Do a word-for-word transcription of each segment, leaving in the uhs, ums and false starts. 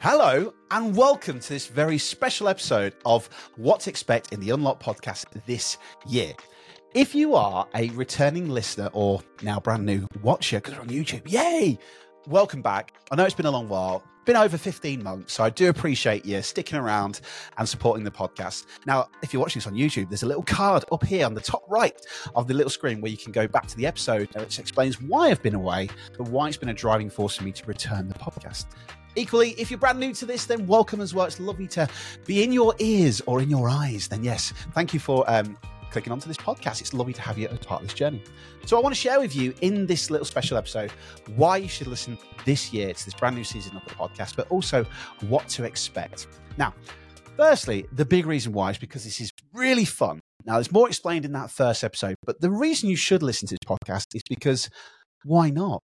Hello and welcome to this very special episode of What to Expect in the Unlock podcast this year. If you are a returning listener or now brand new watcher because we're on YouTube, yay! Welcome back. I know it's been a long while, been over fifteen months, so I do appreciate you sticking around and supporting the podcast. Now, if you're watching this on YouTube, there's a little card up here on the top right of the little screen where you can go back to the episode, which explains why I've been away, but why it's been a driving force for me to return the podcast. Equally, if you're brand new to this, then welcome as well. It's lovely to be in your ears or in your eyes. Then yes, thank you for um, clicking onto this podcast. It's lovely to have you as part of this journey. So I want to share with you in this little special episode why you should listen this year to this brand new season of the podcast, but also what to expect. Now, firstly, the big reason why is because this is really fun. Now, there's more explained in that first episode, but the reason you should listen to this podcast is because why not?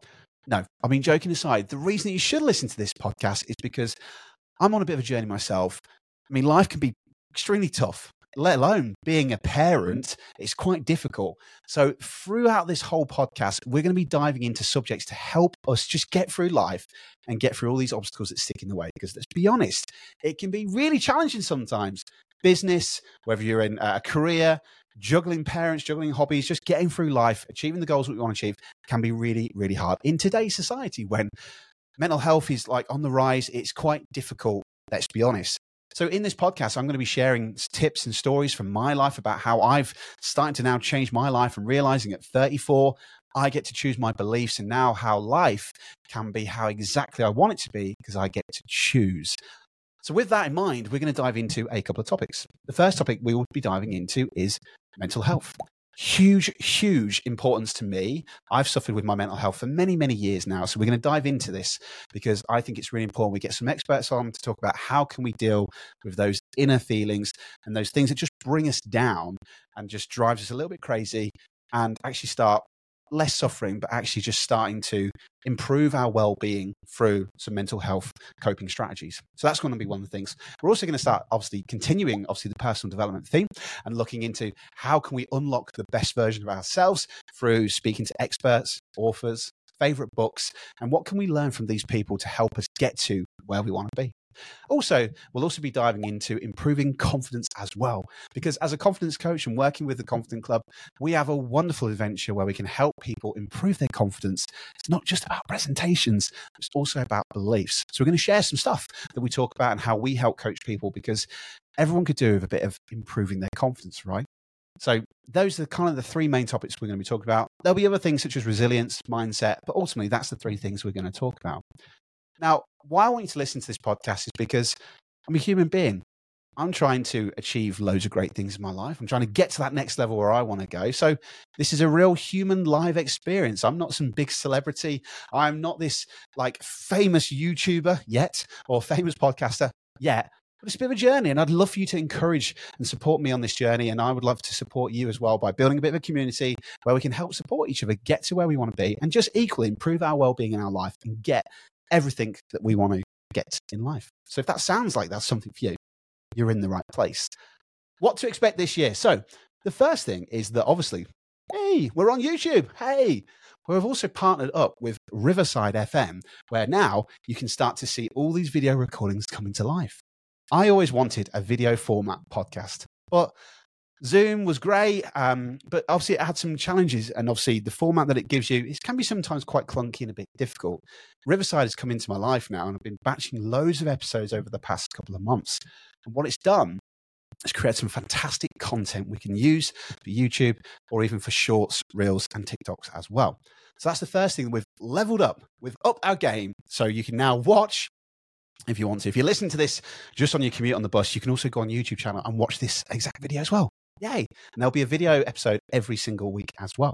No, I mean, joking aside, the reason that you should listen to this podcast is because I'm on a bit of a journey myself. I mean, life can be extremely tough, let alone being a parent. It's quite difficult. So throughout this whole podcast, we're going to be diving into subjects to help us just get through life and get through all these obstacles that stick in the way. Because let's be honest, it can be really challenging sometimes. Business, whether you're in a career, juggling parents, juggling hobbies, just getting through life, achieving the goals that we want to achieve can be really, really hard. In today's society, when mental health is like on the rise, it's quite difficult, let's be honest. So in this podcast, I'm going to be sharing tips and stories from my life about how I've started to now change my life and realizing at thirty-four, I get to choose my beliefs and now how life can be how exactly I want it to be because I get to choose. So with that in mind, we're going to dive into a couple of topics. The first topic we will be diving into is mental health. Huge, huge importance to me. I've suffered with my mental health for many, many years now. So we're going to dive into this because I think it's really important we get some experts on to talk about how can we deal with those inner feelings and those things that just bring us down and just drives us a little bit crazy and actually start less suffering, but actually just starting to improve our well-being through some mental health coping strategies. So that's going to be one of the things. We're also going to start obviously continuing obviously the personal development theme and looking into how can we unlock the best version of ourselves through speaking to experts, authors, favorite books, and what can we learn from these people to help us get to where we want to be. Also, we'll also be diving into improving confidence as well, because as a confidence coach and working with the Confident Club, we have a wonderful adventure where we can help people improve their confidence. It's not just about presentations, it's also about beliefs. So we're going to share some stuff that we talk about and how we help coach people, because everyone could do with a bit of improving their confidence, right? So those are kind of the three main topics we're going to be talking about. There'll be other things such as resilience, mindset, but ultimately that's the three things we're going to talk about. Now, why I want you to listen to this podcast is because I'm a human being. I'm trying to achieve loads of great things in my life. I'm trying to get to that next level where I want to go. So this is a real human live experience. I'm not some big celebrity. I'm not this like famous YouTuber yet or famous podcaster yet. But it's a bit of a journey, and I'd love for you to encourage and support me on this journey. And I would love to support you as well by building a bit of a community where we can help support each other, get to where we want to be, and just equally improve our well-being in our life and get everything that we want to get in life. So if that sounds like that's something for you, you're in the right place. What to expect this year? So the first thing is that obviously, hey, we're on YouTube. Hey, we've also partnered up with Riverside F M, where now you can start to see all these video recordings coming to life. I always wanted a video format podcast, but Zoom was great, um, but obviously it had some challenges, and obviously the format that it gives you, it can be sometimes quite clunky and a bit difficult. Riverside has come into my life now, and I've been batching loads of episodes over the past couple of months. And what it's done is create some fantastic content we can use for YouTube or even for shorts, reels, and TikToks as well. So that's the first thing. We've leveled up, we've upped our game, so you can now watch if you want to. If you're listening to this just on your commute on the bus, you can also go on the YouTube channel and watch this exact video as well. Yay. And there'll be a video episode every single week as well.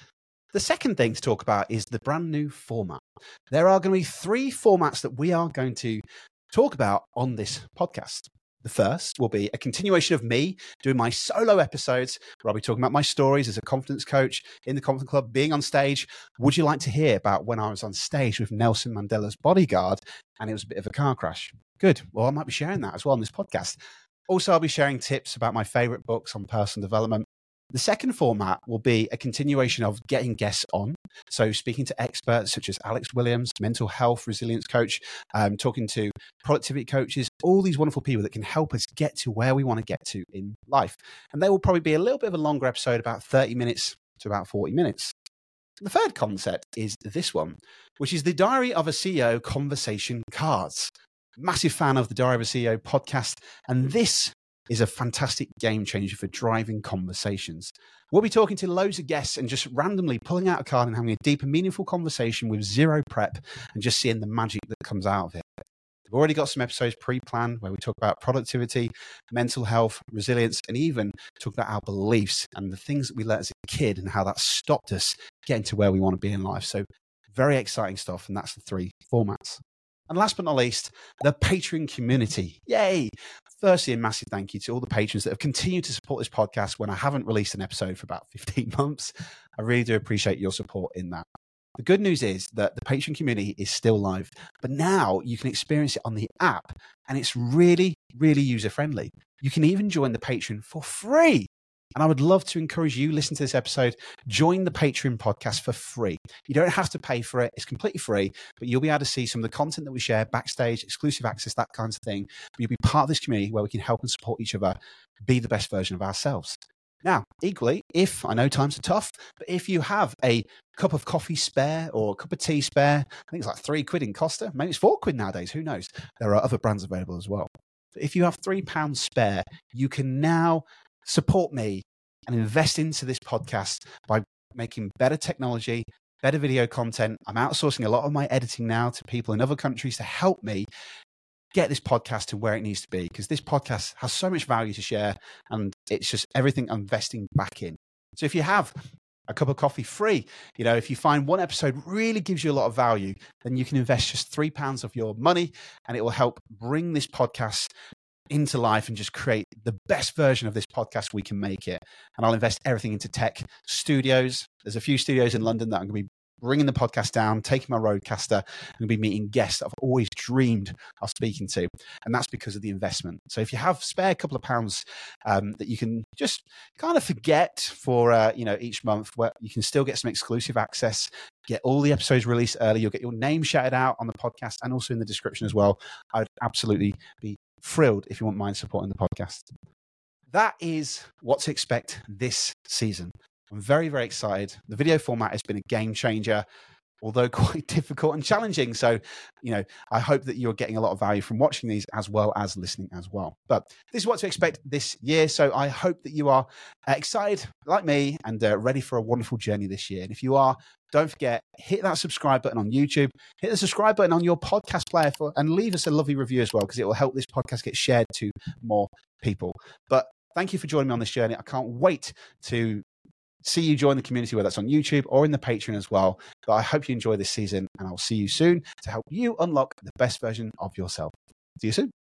The second thing to talk about is the brand new format. There are going to be three formats that we are going to talk about on this podcast. The first will be a continuation of me doing my solo episodes where I'll be talking about my stories as a confidence coach in the Confident Club, being on stage. Would you like to hear about when I was on stage with Nelson Mandela's bodyguard and it was a bit of a car crash? Good. Well, I might be sharing that as well on this podcast. Also, I'll be sharing tips about my favorite books on personal development. The second format will be a continuation of getting guests on. So speaking to experts such as Alex Williams, mental health resilience coach, um, talking to productivity coaches, all these wonderful people that can help us get to where we want to get to in life. And they will probably be a little bit of a longer episode, about thirty minutes to about forty minutes. The third concept is this one, which is the Diary of a C E O conversation cards. Massive fan of the Diary of a C E O podcast, and this is a fantastic game changer for driving conversations. We'll be talking to loads of guests and just randomly pulling out a card and having a deep and meaningful conversation with zero prep and just seeing the magic that comes out of it. We've already got some episodes pre-planned where we talk about productivity, mental health, resilience, and even talk about our beliefs and the things that we learned as a kid and how that stopped us getting to where we want to be in life. So very exciting stuff, and that's the three formats. And last but not least, the Patreon community. Yay! Firstly, a massive thank you to all the patrons that have continued to support this podcast when I haven't released an episode for about fifteen months. I really do appreciate your support in that. The good news is that the Patreon community is still live, but now you can experience it on the app, and it's really, really user-friendly. You can even join the Patreon for free. And I would love to encourage you, listen to this episode, join the Patreon podcast for free. You don't have to pay for it. It's completely free, but you'll be able to see some of the content that we share, backstage, exclusive access, that kind of thing. But you'll be part of this community where we can help and support each other be the best version of ourselves. Now, equally, if I know times are tough, but if you have a cup of coffee spare or a cup of tea spare, I think it's like three quid in Costa. Maybe it's four quid nowadays. Who knows? There are other brands available as well. But if you have three pounds spare, you can now support me and invest into this podcast by making better technology, better video content. I'm outsourcing a lot of my editing now to people in other countries to help me get this podcast to where it needs to be, because this podcast has so much value to share, and it's just everything I'm investing back in. So if you have a cup of coffee free, you know, if you find one episode really gives you a lot of value, then you can invest just three pounds of your money, and it will help bring this podcast into life and just create the best version of this podcast we can make it. And I'll invest everything into tech studios. There's a few studios in London that I'm going to be bringing the podcast down, taking my Rodecaster, and be meeting guests that I've always dreamed of speaking to. And that's because of the investment. So if you have spare a couple of pounds um, that you can just kind of forget for, uh, you know, each month, where you can still get some exclusive access, get all the episodes released early. You'll get your name shouted out on the podcast and also in the description as well. I'd absolutely be thrilled if you wouldn't mind supporting the podcast. That is what to expect this season. I'm very, very excited. The video format has been a game changer, although quite difficult and challenging. So, you know, I hope that you're getting a lot of value from watching these as well as listening as well. But this is what to expect this year. So I hope that you are excited like me and uh, ready for a wonderful journey this year. And if you are, don't forget, hit that subscribe button on YouTube, hit the subscribe button on your podcast player for, and leave us a lovely review as well, because it will help this podcast get shared to more people. But thank you for joining me on this journey. I can't wait to see you join the community, whether that's on YouTube or in the Patreon as well. But I hope you enjoy this season, and I'll see you soon to help you unlock the best version of yourself. See you soon.